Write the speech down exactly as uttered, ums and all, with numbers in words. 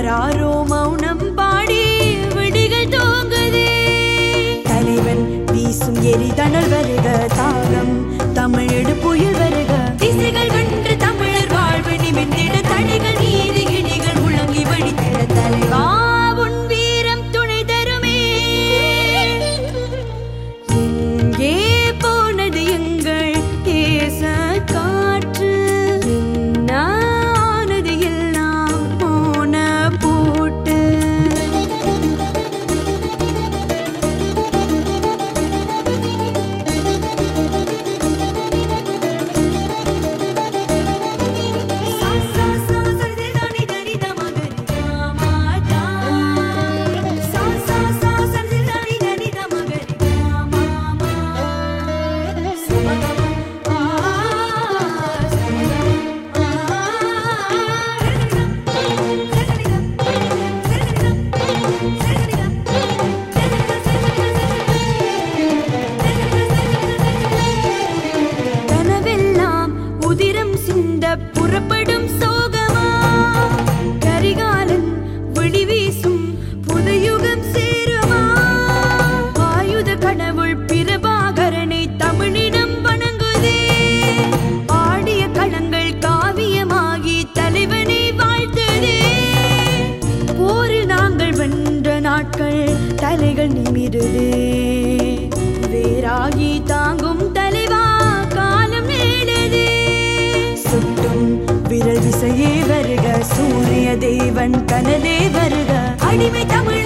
யாராரோ மௌனம் பாடி விடிகள் தூங்குதே. தலைவன் வீசும் எரிதணல் வருக, தாகம் தமிழடு புயல் வருக. திசைகள் வென்று தமிழர் வாழ்வு நிமிர்ந்திட, தடைகள் நீதி இடிகள் முழங்கி வழித்திட. தலைவா உன் வீரம் துணை தருமே. எங்கே போனது எங்கள் தேச காற்று? என்னானது எல்லாம் போன போட்டு. கனவெல்லாம் உதிரம் சிந்த புறப்படும் சோகமா, கரிகாலன் விழி வீசும் புதுயுகம் சேருமா. ஆயுத கடவுள் பிரபாகரனை தமிழினம் வணங்குதே. ஆடிய களங்கள் காவியமாகி தலைவனை வாழ்த்துதே. போரில் நாங்கள் வென்ற நாட்கள் தலைகள் நிமிருதே. வேறாகி தாங்கும் தலைவா காலம் நேடுதே. சுட்டும் விரல் விசையே வருக, சூரிய தேவன் கனலே வருக. அடிமை தமிழ்